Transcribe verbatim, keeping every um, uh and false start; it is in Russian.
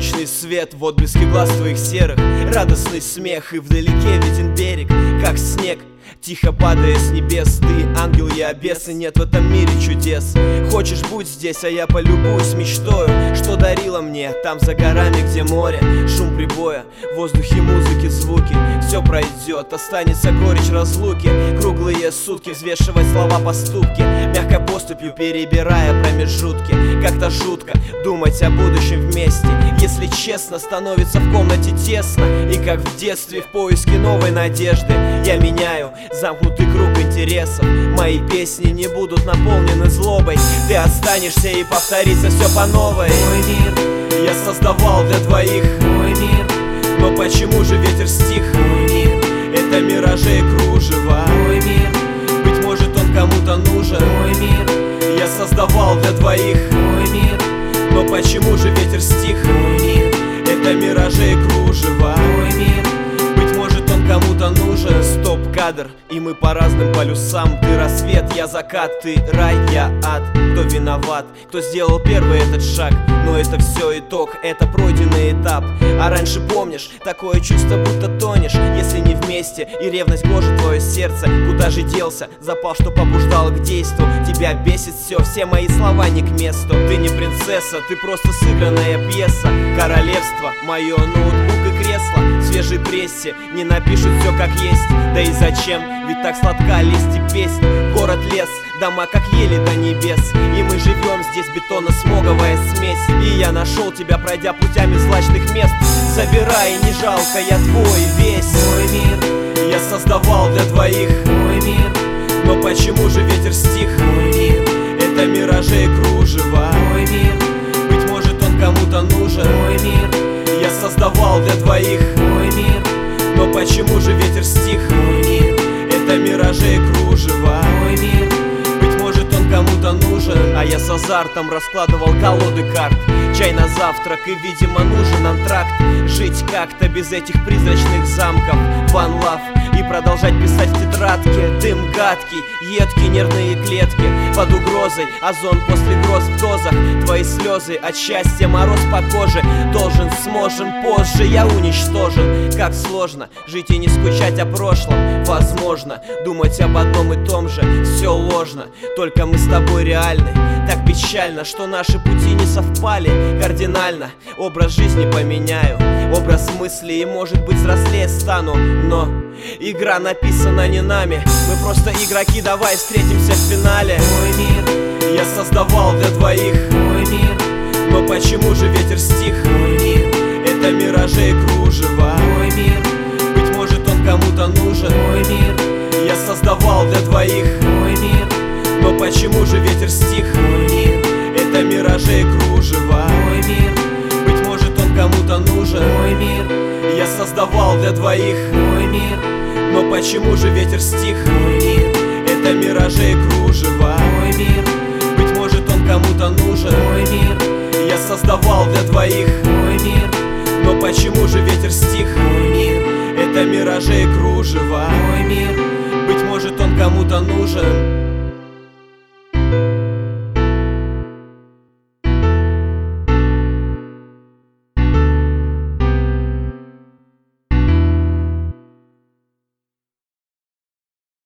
Солнечный свет в отблеске глаз твоих серых, радостный смех, и вдалеке виден берег, как снег, тихо падая с небес. Ты ангел, я бес, и нет в этом мире чудес. Хочешь, будь здесь, а я полюбуюсь мечтою, что дарила мне там за горами, где море, шум прибоя, в воздухе музыки, звуки. Все пройдет, останется горечь разлуки. Круглые сутки взвешивать слова, поступки, мягкой поступью перебирая промежутки. Как-то жутко думать о будущем вместе, если честно, становится в комнате тесно. И как в детстве в поиске новой надежды я меняю замкнутый круг интересов. Мои песни не будут наполнены злобой, ты останешься и повторится все по новой. Мой мир я создавал для двоих, мой мир, но почему же ветер стих? мой мир, Это миражи и кружева. мой мир, Быть может, он кому-то нужен. мой мир, Я создавал для двоих, мой мир, но почему же ветер стих? мой мир, Это миражи и кружева. мой мир, Быть может, он кому-то нужен. Стоп-кадр, и мы по разным полюсам. Ты рассвет, я закат, ты рай, я ад. Кто виноват, кто сделал первый этот шаг? Но это все итог, это пройденный этап. А раньше помнишь, такое чувство, будто тонешь, если не вместе, и ревность гложет твое сердце. Куда же делся запал, что побуждал к действу? Тебя бесит все, все мои слова не к месту. Ты не принцесса, ты просто сыгранная пьеса. Королевство, мое ноутбук и кресло в свежей прессе не напишут все как есть. Да и зачем, ведь так сладка лесть и песнь. Город, лес, дома как ели до небес, и мы живем здесь, бетонно-смоговая смесь. И я нашел тебя, пройдя путями злачных мест. Забирай, не жалко, я твой весь. мой мир, Я создавал для двоих, мой мир, но почему же ветер стих? мой мир, Это миражи и кружева. мой мир, Быть может, он кому-то нужен. мой мир, Я создавал для двоих, мой мир, но почему же ветер стих? мой мир, Это миражи и кружева. мой мир, Быть может, он кому-то нужен. А я с азартом раскладывал колоды карт. Чай на завтрак, и, видимо, нужен антракт. Жить как-то без этих призрачных замков. One love, и продолжать писать в тетрадке. Дым гадкий, едкие нервные клетки под угрозой, озон после гроз в дозах. Твои слезы от счастья, мороз по коже. Должен, сможем, позже я уничтожен. Как сложно жить и не скучать о прошлом. Возможно, думать об одном и том же. Все ложно, только мы с тобой реальны. Так печально, что наши пути не совпали кардинально. Образ жизни поменяю, образ мысли, и, может быть, взрослее стану. Но игра написана не нами, мы просто игроки, давай встретимся в финале. мой мир, Я создавал для двоих, мой мир, но почему же ветер стих? мой мир, Это миражи и кружева. мой мир, Быть может, он кому-то нужен. мой мир, Я создавал для двоих, мой мир, но почему же ветер стих? мой мир, Это миражи и кружева. мой мир, Быть может, он кому-то нужен. мой мир, Я создавал для двоих, мой мир, но почему же ветер стих? мой мир, Это миражи и кружева. мой мир, Быть может, он кому-то нужен. мой мир, Я создавал для двоих, мой мир, но почему же ветер стих? мой мир, Это миражи и кружева. мой мир, Быть может, он кому-то нужен.